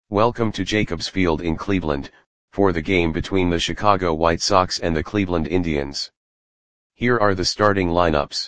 Welcome to Jacobs Field in Cleveland, for the game between the Chicago White Sox and the Cleveland Indians. Here are the starting lineups.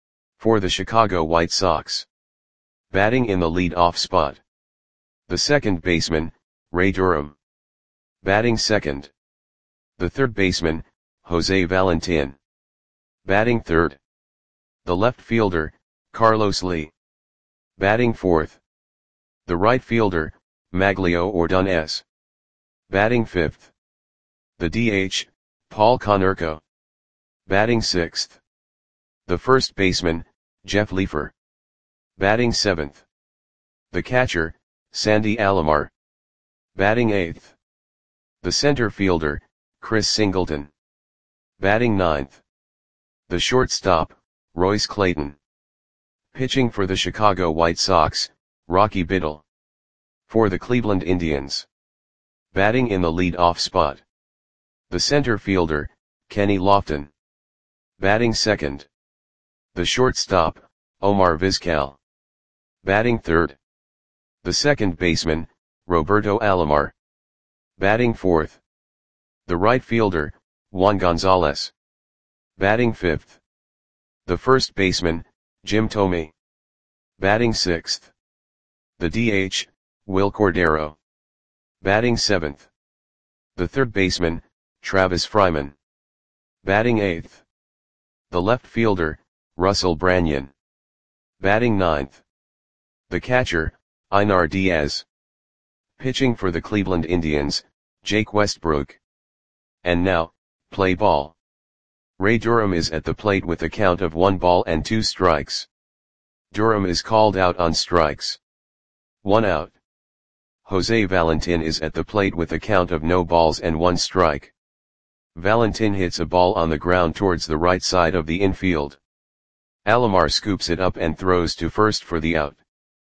For the Chicago White Sox. Batting in the lead-off spot. The second baseman, Ray Durham. Batting second. The third baseman, Jose Valentin. Batting third. The left fielder, Carlos Lee. Batting fourth. The right fielder, Magglio Ordonez. Batting fifth. The DH, Paul Konerko. Batting sixth. The first baseman, Jeff Leefer. Batting seventh. The catcher, Sandy Alomar. Batting eighth. The center fielder, Chris Singleton. Batting ninth. The shortstop, Royce Clayton. Pitching for the Chicago White Sox, Rocky Biddle. For the Cleveland Indians. Batting in the lead-off spot. The center fielder, Kenny Lofton. Batting second. The shortstop, Omar Vizquel. Batting third. The second baseman, Roberto Alomar. Batting fourth. The right fielder, Juan Gonzalez. Batting fifth. The first baseman, Jim Thome. Batting sixth. The DH, Wil Cordero. Batting seventh. The third baseman, Travis Fryman. Batting eighth. The left fielder, Russell Branyan. Batting ninth. The catcher, Einar Diaz. Pitching for the Cleveland Indians, Jake Westbrook. And now, play ball. Ray Durham is at the plate with a count of 1 ball and 2 strikes. Durham is called out on strikes. 1 out. Jose Valentin is at the plate with a count of no balls and 1 strike. Valentin hits a ball on the ground towards the right side of the infield. Alomar scoops it up and throws to first for the out.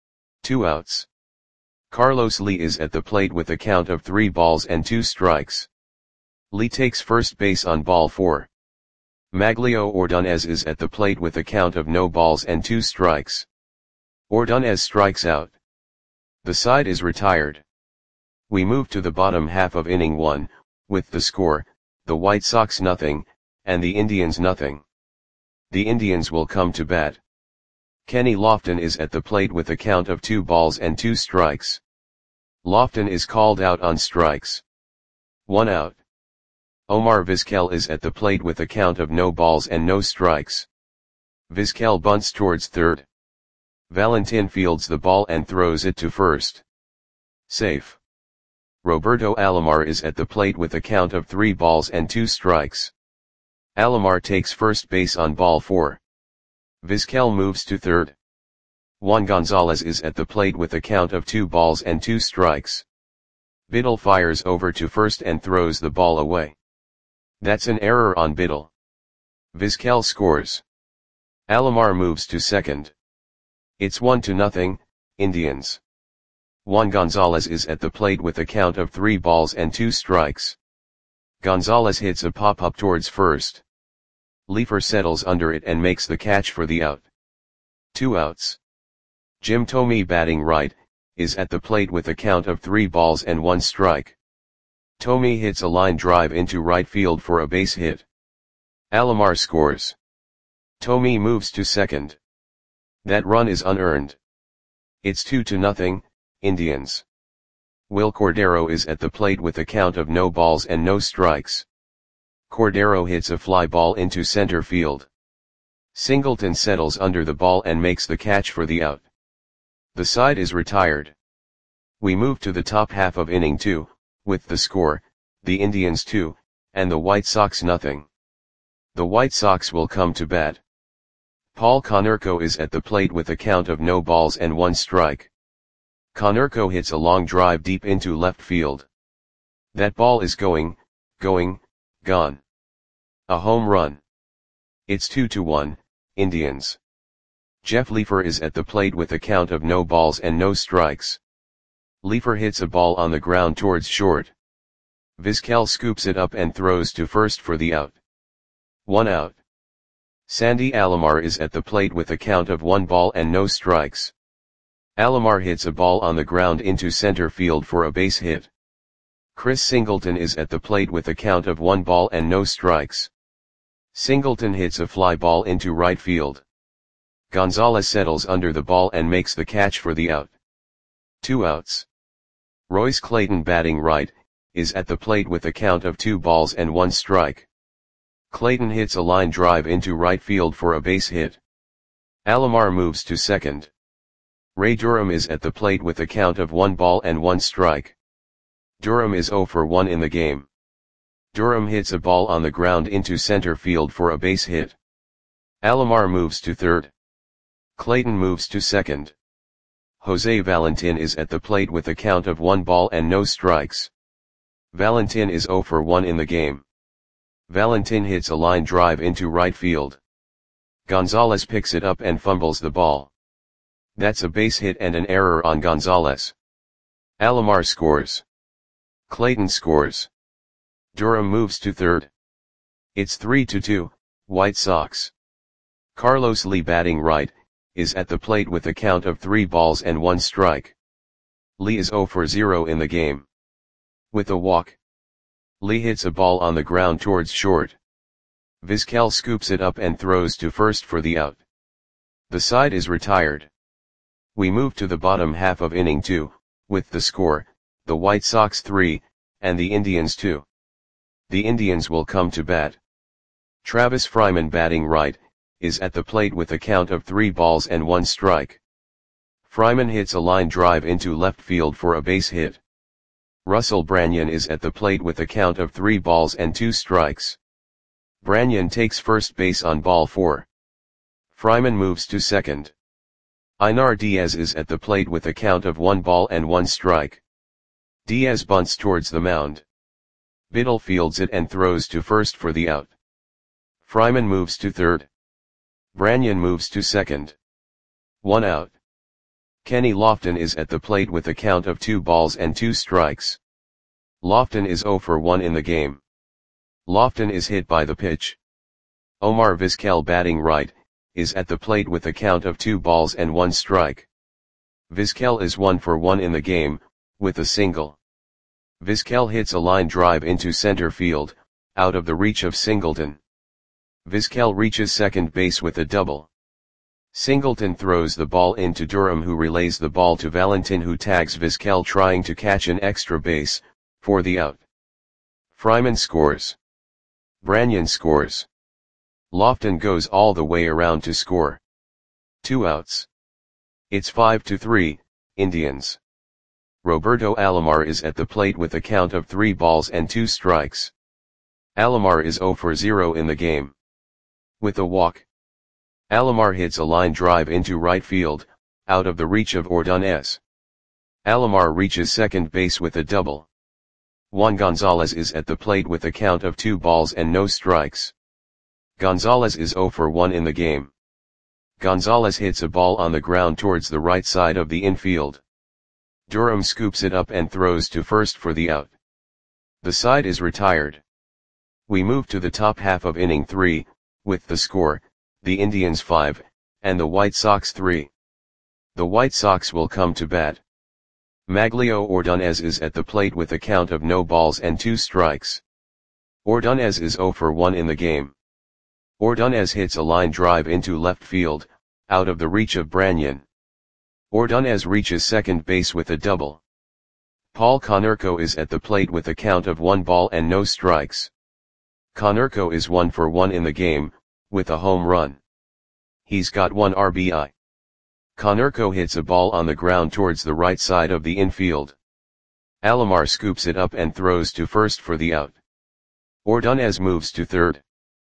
2 outs. Carlos Lee is at the plate with a count of 3 balls and 2 strikes. Lee takes first base on ball 4. Magglio Ordonez is at the plate with a count of no balls and 2 strikes. Ordonez strikes out. The side is retired. We move to the bottom half of inning 1, with the score, the White Sox nothing, and the Indians nothing. The Indians will come to bat. Kenny Lofton is at the plate with a count of 2 balls and 2 strikes. Lofton is called out on strikes. 1 out. Omar Vizquel is at the plate with a count of no balls and no strikes. Vizquel bunts towards third. Valentin fields the ball and throws it to first. Safe. Roberto Alomar is at the plate with a count of 3 balls and 2 strikes. Alomar takes first base on ball 4. Vizquel moves to third. Juan Gonzalez is at the plate with a count of 2 balls and 2 strikes. Biddle fires over to first and throws the ball away. That's an error on Biddle. Vizquel scores. Alomar moves to second. It's 1-0, Indians. Juan Gonzalez is at the plate with a count of 3 balls and 2 strikes. Gonzalez hits a pop-up towards first. Leefer settles under it and makes the catch for the out. 2 outs. Jim Thome, batting right, is at the plate with a count of 3 balls and 1 strike. Thome hits a line drive into right field for a base hit. Alomar scores. Thome moves to second. That run is unearned. It's 2-0, Indians. Wil Cordero is at the plate with a count of no balls and no strikes. Cordero hits a fly ball into center field. Singleton settles under the ball and makes the catch for the out. The side is retired. We move to the top half of inning 2, with the score, the Indians 2, and the White Sox nothing. The White Sox will come to bat. Paul Konerko is at the plate with a count of no balls and 1 strike. Konerko hits a long drive deep into left field. That ball is gone. A home run. It's 2-1, Indians. Jeff Leefer is at the plate with a count of no balls and no strikes. Leefer hits a ball on the ground towards short. Vizquel scoops it up and throws to first for the out. 1 out. Sandy Alomar is at the plate with a count of 1 ball and no strikes. Alomar hits a ball on the ground into center field for a base hit. Chris Singleton is at the plate with a count of 1 ball and no strikes. Singleton hits a fly ball into right field. Gonzalez settles under the ball and makes the catch for the out. 2 outs. Royce Clayton, batting right, is at the plate with a count of 2 balls and 1 strike. Clayton hits a line drive into right field for a base hit. Alomar moves to second. Ray Durham is at the plate with a count of 1 ball and 1 strike. Durham is 0 for 1 in the game. Durham hits a ball on the ground into center field for a base hit. Alomar moves to third. Clayton moves to second. Jose Valentin is at the plate with a count of 1 ball and no strikes. Valentin is 0 for 1 in the game. Valentin hits a line drive into right field. Gonzalez picks it up and fumbles the ball. That's a base hit and an error on Gonzalez. Alomar scores. Clayton scores. Durham moves to third. It's 3-2, White Sox. Carlos Lee, batting right, is at the plate with a count of 3 balls and 1 strike. Lee is 0 for 0 in the game. With a walk, Lee hits a ball on the ground towards short. Vizquel scoops it up and throws to first for the out. The side is retired. We move to the bottom half of inning 2, with the score, the White Sox 3, and the Indians 2. The Indians will come to bat. Travis Fryman, batting right, is at the plate with a count of 3 balls and 1 strike. Fryman hits a line drive into left field for a base hit. Russell Branyan is at the plate with a count of 3 balls and 2 strikes. Branyan takes first base on ball 4. Fryman moves to second. Einar Diaz is at the plate with a count of 1 ball and 1 strike. Diaz bunts towards the mound. Biddle fields it and throws to first for the out. Fryman moves to third. Branyan moves to second. 1 out. Kenny Lofton is at the plate with a count of 2 balls and 2 strikes. Lofton is 0 for 1 in the game. Lofton is hit by the pitch. Omar Vizquel, batting right, is at the plate with a count of 2 balls and 1 strike. Vizquel is 1 for 1 in the game, with a single. Vizquel hits a line drive into center field, out of the reach of Singleton. Vizquel reaches second base with a double. Singleton throws the ball into Durham, who relays the ball to Valentin, who tags Vizquel trying to catch an extra base, for the out. Fryman scores. Branyan scores. Lofton goes all the way around to score. 2 outs. It's 5-3, Indians. Roberto Alomar is at the plate with a count of 3 balls and 2 strikes. Alomar is 0 for 0 in the game. With a walk, Alomar hits a line drive into right field, out of the reach of Ordonez. Alomar reaches second base with a double. Juan Gonzalez is at the plate with a count of 2 balls and no strikes. Gonzalez is 0 for 1 in the game. Gonzalez hits a ball on the ground towards the right side of the infield. Durham scoops it up and throws to first for the out. The side is retired. We move to the top half of inning 3, with the score, the Indians 5, and the White Sox 3. The White Sox will come to bat. Maglio Ordonez is at the plate with a count of no balls and 2 strikes. Ordonez is 0 for 1 in the game. Ordonez hits a line drive into left field, out of the reach of Branyan. Ordonez reaches second base with a double. Paul Konerko is at the plate with a count of 1 ball and no strikes. Konerko is 1 for 1 in the game, with a home run. He's got 1 RBI. Konerko hits a ball on the ground towards the right side of the infield. Alomar scoops it up and throws to first for the out. Ordonez moves to third.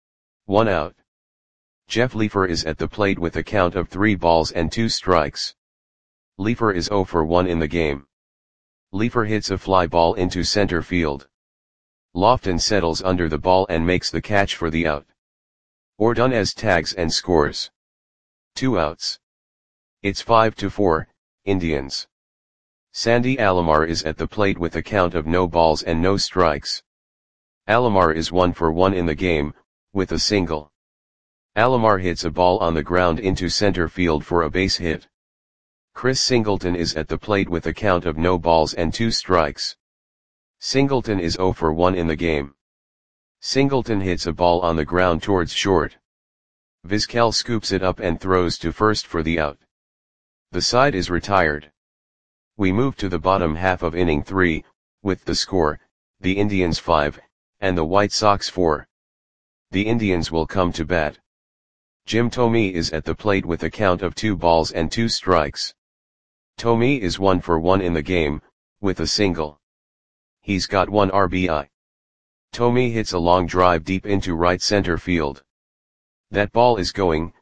1 out. Jeff Leefer is at the plate with a count of 3 balls and 2 strikes. Leefer is 0 for 1 in the game. Leefer hits a fly ball into center field. Lofton settles under the ball and makes the catch for the out. Ordonez tags and scores. 2 outs. It's 5-4, Indians. Sandy Alomar is at the plate with a count of no balls and no strikes. Alomar is 1 for 1 in the game, with a single. Alomar hits a ball on the ground into center field for a base hit. Chris Singleton is at the plate with a count of no balls and 2 strikes. Singleton is 0 for 1 in the game. Singleton hits a ball on the ground towards short. Vizquel scoops it up and throws to first for the out. The side is retired. We move to the bottom half of inning 3, with the score, the Indians 5, and the White Sox 4. The Indians will come to bat. Jim Thome is at the plate with a count of 2 balls and 2 strikes. Thome is 1 for 1 in the game, with a single. He's got 1 RBI. Thome hits a long drive deep into right center field. That ball is gone.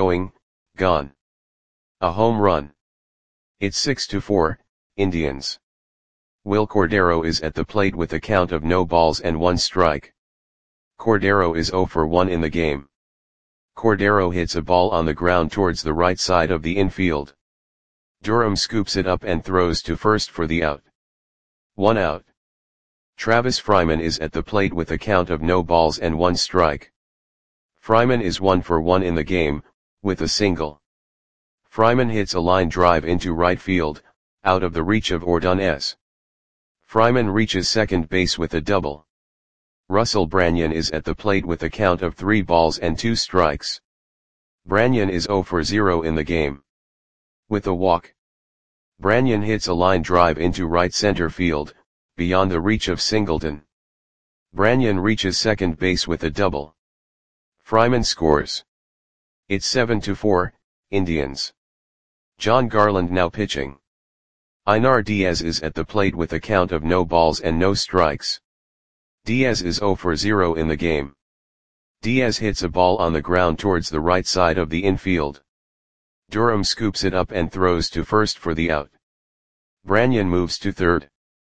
A home run. It's 6-4, Indians. Will Cordero is at the plate with a count of no balls and 1 strike. Cordero is 0 for 1 in the game. Cordero hits a ball on the ground towards the right side of the infield. Durham scoops it up and throws to first for the out. 1 out. Travis Fryman is at the plate with a count of no balls and 1 strike. Fryman is 1 for 1 in the game, with a single. Fryman hits a line drive into right field, out of the reach of Ordonez. Fryman reaches second base with a double. Russell Branyan is at the plate with a count of 3 balls and 2 strikes. Branyan is 0 for 0 in the game. With a walk. Branyan hits a line drive into right center field, beyond the reach of Singleton. Branyan reaches second base with a double. Fryman scores. It's 7-4, Indians. John Garland now pitching. Einar Diaz is at the plate with a count of no balls and no strikes. Diaz is 0 for 0 in the game. Diaz hits a ball on the ground towards the right side of the infield. Durham scoops it up and throws to first for the out. Branyan moves to third.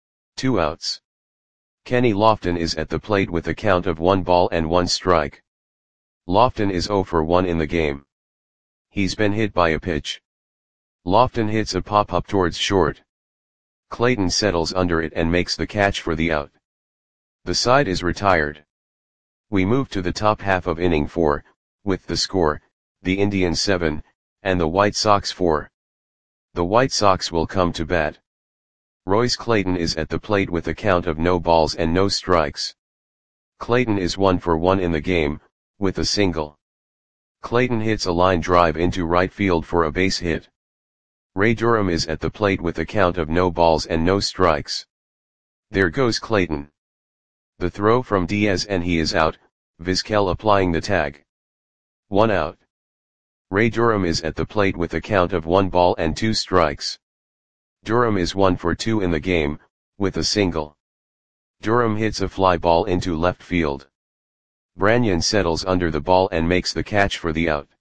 2 outs. Kenny Lofton is at the plate with a count of 1 ball and 1 strike. Lofton is 0 for 1 in the game. He's been hit by a pitch. Lofton hits a pop-up towards short. Clayton settles under it and makes the catch for the out. The side is retired. We move to the top half of inning 4, with the score, the Indians 7, and the White Sox 4. The White Sox will come to bat. Royce Clayton is at the plate with a count of no balls and no strikes. Clayton is 1 for 1 in the game, with a single. Clayton hits a line drive into right field for a base hit. Ray Durham is at the plate with a count of no balls and no strikes. There goes Clayton. The throw from Diaz and he is out, Vizquel applying the tag. 1 out. Ray Durham is at the plate with a count of 1 ball and 2 strikes. Durham is 1 for 2 in the game, with a single. Durham hits a fly ball into left field. Branyan settles under the ball and makes the catch for the out.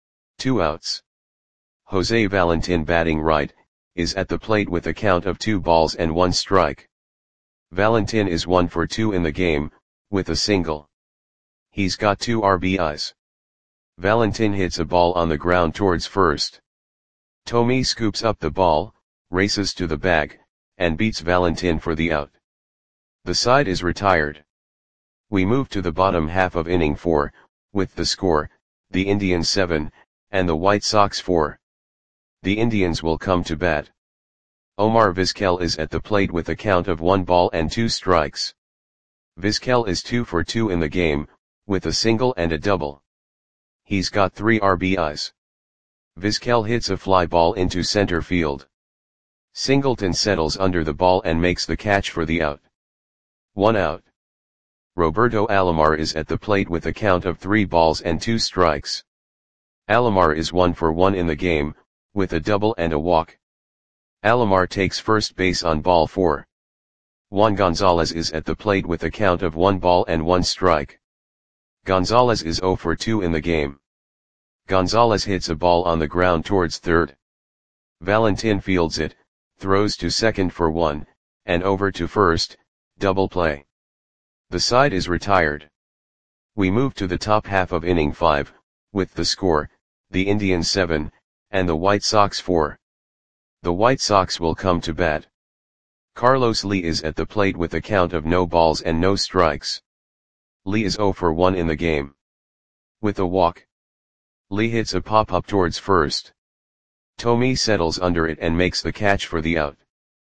2 outs. Jose Valentin batting right, is at the plate with a count of 2 balls and 1 strike. Valentin is 1 for 2 in the game, with a single. He's got 2 RBIs. Valentin hits a ball on the ground towards first. Thome scoops up the ball, races to the bag, and beats Valentin for the out. The side is retired. We move to the bottom half of inning 4, with the score, the Indians 7, and the White Sox 4. The Indians will come to bat. Omar Vizquel is at the plate with a count of 1 ball and 2 strikes. Vizquel is 2 for 2 in the game, with a single and a double. He's got 3 RBIs. Vizquel hits a fly ball into center field. Singleton settles under the ball and makes the catch for the out. 1 out. Roberto Alomar is at the plate with a count of 3 balls and 2 strikes. Alomar is 1 for 1 in the game, with a double and a walk. Alomar takes first base on ball 4. Juan Gonzalez is at the plate with a count of 1 ball and 1 strike. Gonzalez is 0 for 2 in the game. Gonzalez hits a ball on the ground towards third. Valentin fields it, throws to second for 1, and over to first, double play. The side is retired. We move to the top half of inning 5, with the score, the Indians 7, and the White Sox 4. The White Sox will come to bat. Carlos Lee is at the plate with a count of no balls and no strikes. Lee is 0 for 1 in the game. With a walk. Lee hits a pop-up towards first. Tommy settles under it and makes the catch for the out.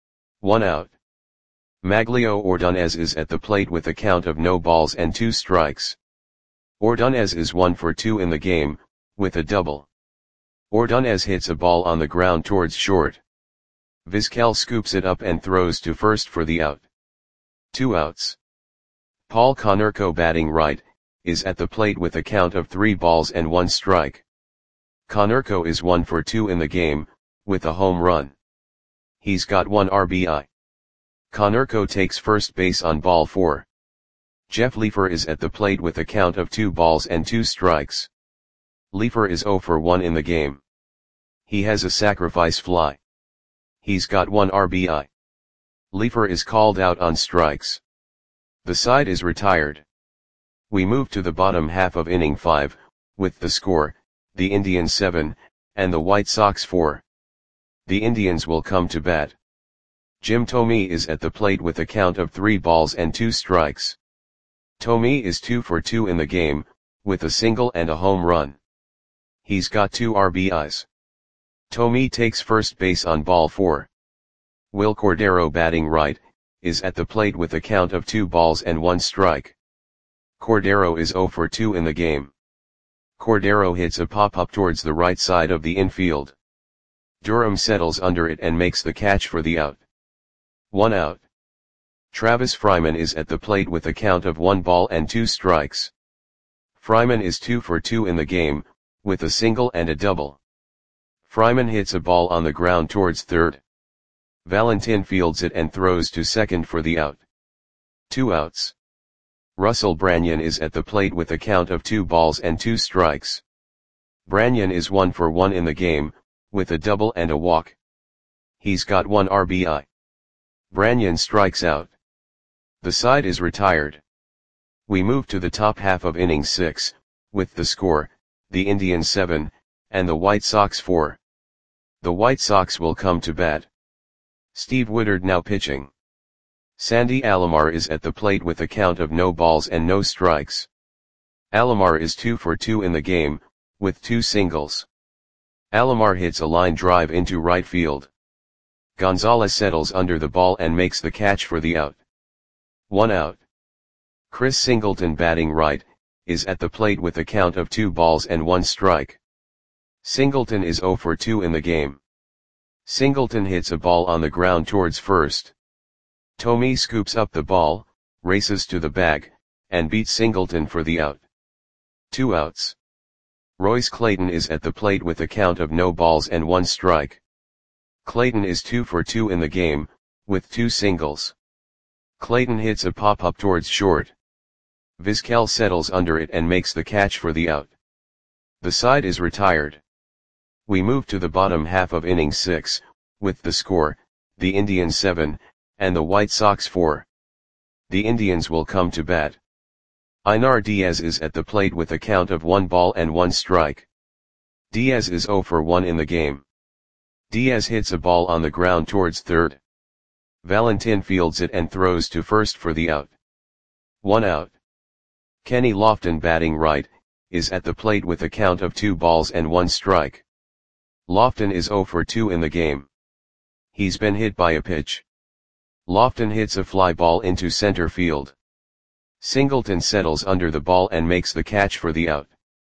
1 out. Maglio Ordonez is at the plate with a count of no balls and 2 strikes. Ordonez is 1 for 2 in the game, with a double. Ordonez hits a ball on the ground towards short. Vizquel scoops it up and throws to first for the out. 2 outs. Paul Konerko, batting right, is at the plate with a count of 3 balls and 1 strike. Konerko is 1 for 2 in the game, with a home run. He's got 1 RBI. Konerko takes first base on ball 4. Jeff Leefer is at the plate with a count of 2 balls and 2 strikes. Leefer is 0 for 1 in the game. He has a sacrifice fly. He's got 1 RBI. Leefer is called out on strikes. The side is retired. We move to the bottom half of inning 5, with the score, the Indians 7, and the White Sox 4. The Indians will come to bat. Jim Thome is at the plate with a count of 3 balls and 2 strikes. Thome is 2 for 2 in the game, with a single and a home run. He's got 2 RBIs. Thome takes first base on ball 4. Will Cordero, batting right, is at the plate with a count of 2 balls and 1 strike. Cordero is 0 for 2 in the game. Cordero hits a pop-up towards the right side of the infield. Durham settles under it and makes the catch for the out. 1 out. Travis Fryman is at the plate with a count of 1 ball and 2 strikes. Fryman is 2 for 2 in the game, with a single and a double. Fryman hits a ball on the ground towards third. Valentin fields it and throws to second for the out. 2 outs. Russell Branyan is at the plate with a count of 2 balls and 2 strikes. Branyan is 1 for 1 in the game, with a double and a walk. He's got 1 RBI. Branyan strikes out. The side is retired. We move to the top half of inning 6, with the score, the Indians 7, and the White Sox 4. The White Sox will come to bat. Steve Woodard now pitching. Sandy Alomar is at the plate with a count of no balls and no strikes. Alomar is 2 for 2 in the game, with 2 singles. Alomar hits a line drive into right field. Gonzalez settles under the ball and makes the catch for the out. 1 out. Chris Singleton, batting right, is at the plate with a count of 2 balls and 1 strike. Singleton is 0 for 2 in the game. Singleton hits a ball on the ground towards first. Thome scoops up the ball, races to the bag, and beats Singleton for the out. 2 outs. Royce Clayton is at the plate with a count of no balls and 1 strike. Clayton is 2 for 2 in the game, with 2 singles. Clayton hits a pop-up towards short. Vizquel settles under it and makes the catch for the out. The side is retired. We move to the bottom half of inning 6, with the score, the Indians 7, and the White Sox 4. The Indians will come to bat. Einar Diaz is at the plate with a count of 1 ball and 1 strike. Diaz is 0 for 1 in the game. Diaz hits a ball on the ground towards third. Valentin fields it and throws to first for the out. 1 out. Kenny Lofton, batting right, is at the plate with a count of 2 balls and 1 strike. Lofton is 0 for 2 in the game. He's been hit by a pitch. Lofton hits a fly ball into center field. Singleton settles under the ball and makes the catch for the out.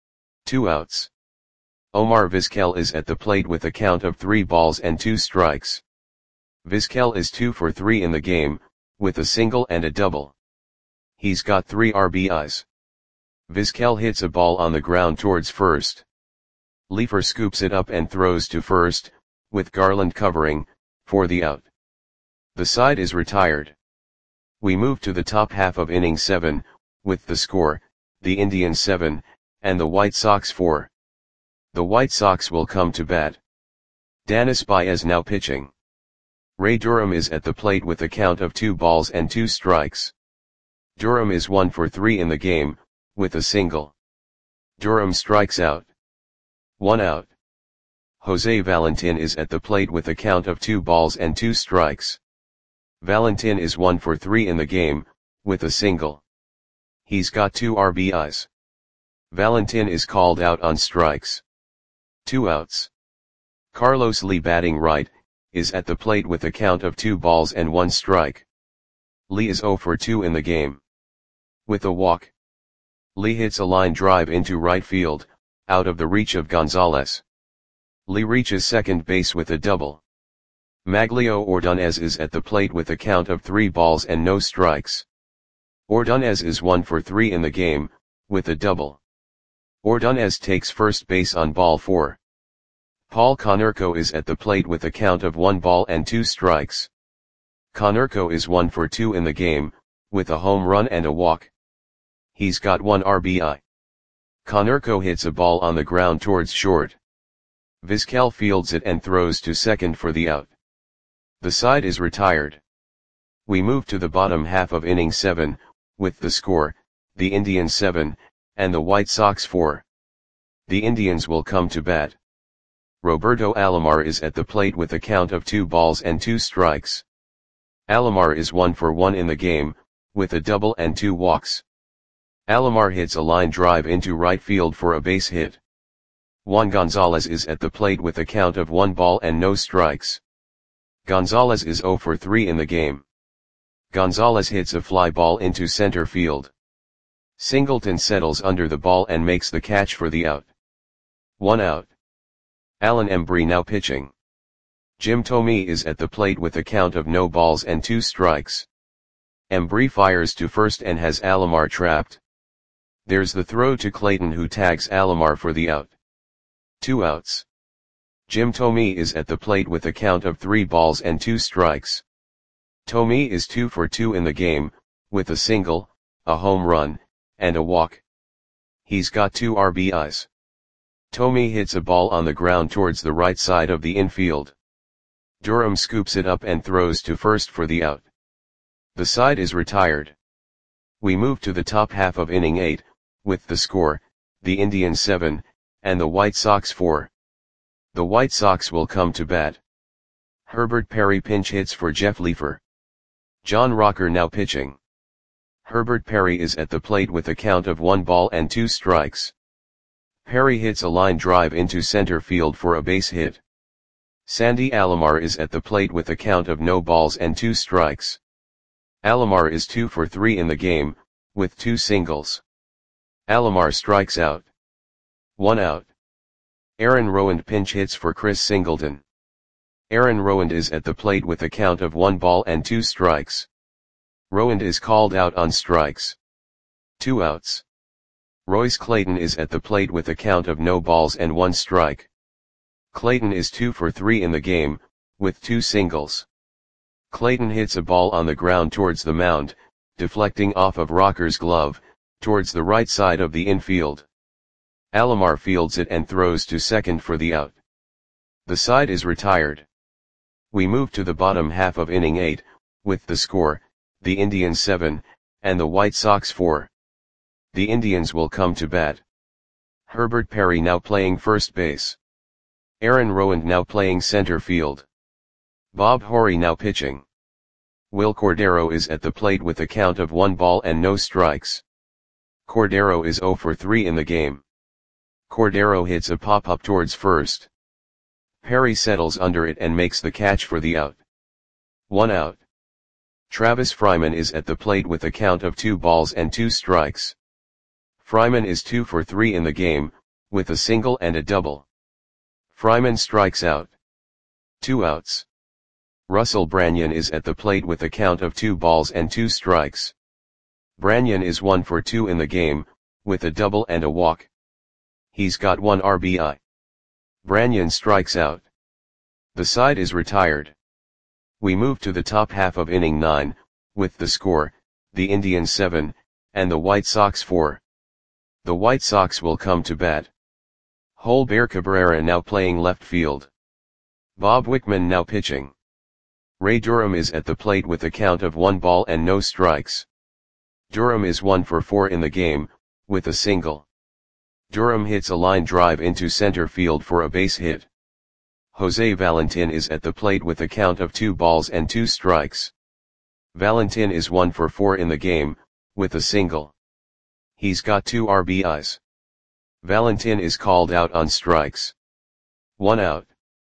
2 outs. Omar Vizquel is at the plate with a count of 3 balls and 2 strikes. Vizquel is 2 for 3 in the game, with a single and a double. He's got 3 RBIs. Vizquel hits a ball on the ground towards first. Leefer scoops it up and throws to first, with Garland covering, for the out. The side is retired. We move to the top half of inning 7, with the score, the Indians 7, and the White Sox 4. The White Sox will come to bat. Danis Baez now pitching. Ray Durham is at the plate with a count of 2 balls and 2 strikes. Durham is 1 for 3 in the game, with a single. Durham strikes out. 1 out. Jose Valentin is at the plate with a count of 2 balls and 2 strikes. Valentin is 1 for 3 in the game, with a single. He's got 2 RBIs. Valentin is called out on strikes. 2 outs. Carlos Lee batting right, is at the plate with a count of 2 balls and 1 strike. Lee is 0 for 2 in the game. With a walk, Lee hits a line drive into right field, out of the reach of Gonzalez. Lee reaches second base with a double. Maglio Ordonez is at the plate with a count of 3 balls and no strikes. Ordonez is 1 for 3 in the game, with a double. Ordonez takes first base on ball 4. Paul Konerko is at the plate with a count of 1 ball and 2 strikes. Konerko is 1 for 2 in the game, with a home run and a walk. He's got 1 RBI. Konerko hits a ball on the ground towards short. Vizquel fields it and throws to second for the out. The side is retired. We move to the bottom half of inning 7, with the score, the Indians 7, and the White Sox 4. The Indians will come to bat. Roberto Alomar is at the plate with a count of 2 balls and 2 strikes. Alomar is 1 for 1 in the game, with a double and 2 walks. Alomar hits a line drive into right field for a base hit. Juan Gonzalez is at the plate with a count of 1 ball and no strikes. Gonzalez is 0 for 3 in the game. Gonzalez hits a fly ball into center field. Singleton settles under the ball and makes the catch for the out. 1 out. Alan Embry now pitching. Jim Thome is at the plate with a count of no balls and 2 strikes. Embry fires to first and has Alomar trapped. There's the throw to Clayton, who tags Alomar for the out. 2 outs. Jim Thome is at the plate with a count of 3 balls and 2 strikes. Thome is 2 for 2 in the game, with a single, a home run, and a walk. He's got 2 RBIs. Thome hits a ball on the ground towards the right side of the infield. Durham scoops it up and throws to first for the out. The side is retired. We move to the top half of inning 8, with the score, the Indians 7, and the White Sox 4. The White Sox will come to bat. Herbert Perry pinch hits for Jeff Leefer. John Rocker now pitching. Herbert Perry is at the plate with a count of 1 ball and 2 strikes. Perry hits a line drive into center field for a base hit. Sandy Alomar is at the plate with a count of no balls and 2 strikes. Alomar is 2 for 3 in the game, with 2 singles. Alomar strikes out. 1 out. Aaron Rowand pinch hits for Chris Singleton. Aaron Rowand is at the plate with a count of 1 ball and 2 strikes. Rowand is called out on strikes. 2 outs. Royce Clayton is at the plate with a count of no balls and 1 strike. Clayton is 2 for 3 in the game, with 2 singles. Clayton hits a ball on the ground towards the mound, deflecting off of Rocker's glove, towards the right side of the infield. Alomar fields it and throws to second for the out. The side is retired. We move to the bottom half of inning 8, with the score, the Indians 7, and the White Sox 4. The Indians will come to bat. Herbert Perry now playing first base. Aaron Rowand now playing center field. Bob Horry now pitching. Will Cordero is at the plate with a count of 1 ball and no strikes. Cordero is 0 for 3 in the game. Cordero hits a pop-up towards first. Perry settles under it and makes the catch for the out. 1 out. Travis Fryman is at the plate with a count of 2 balls and 2 strikes. Fryman is 2 for 3 in the game, with a single and a double. Fryman strikes out. 2 outs. Russell Branyan is at the plate with a count of 2 balls and 2 strikes. Branyan is 1 for 2 in the game, with a double and a walk. He's got 1 RBI. Branyan strikes out. The side is retired. We move to the top half of inning 9, with the score, the Indians 7, and the White Sox 4. The White Sox will come to bat. Holber Cabrera now playing left field. Bob Wickman now pitching. Ray Durham is at the plate with a count of 1 ball and no strikes. Durham is 1 for 4 in the game, with a single. Durham hits a line drive into center field for a base hit. Jose Valentin is at the plate with a count of 2 balls and 2 strikes. Valentin is 1 for 4 in the game, with a single. He's got 2 RBIs. Valentin is called out on strikes. 1 out.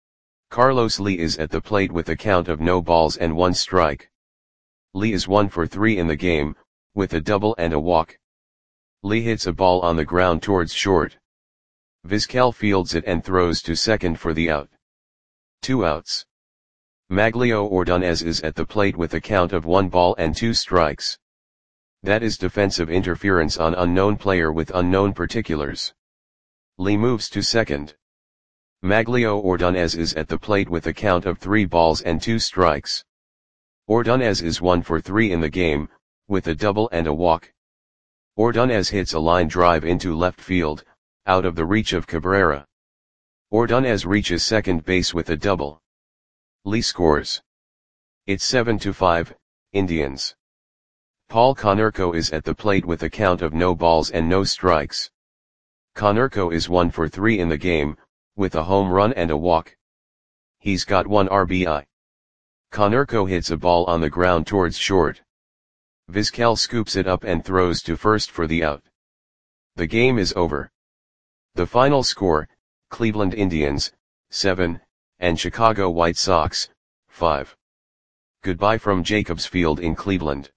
Carlos Lee is at the plate with a count of no balls and 1 strike. Lee is 1 for 3 in the game, with a double and a walk. Lee hits a ball on the ground towards short. Vizquel fields it and throws to second for the out. 2 outs. Maglio Ordonez is at the plate with a count of 1 ball and 2 strikes. That is defensive interference on unknown player with unknown particulars. Lee moves to second. Maglio Ordonez is at the plate with a count of 3 balls and 2 strikes. Ordonez is 1 for 3 in the game, with a double and a walk. Ordonez hits a line drive into left field, out of the reach of Cabrera. Ordonez reaches second base with a double. Lee scores. It's 7-5, Indians. Paul Konerko is at the plate with a count of no balls and no strikes. Konerko is 1 for 3 in the game, with a home run and a walk. He's got 1 RBI. Konerko hits a ball on the ground towards short. Vizquel scoops it up and throws to first for the out. The game is over. The final score, Cleveland Indians, 7, and Chicago White Sox, 5. Goodbye from Jacobs Field in Cleveland.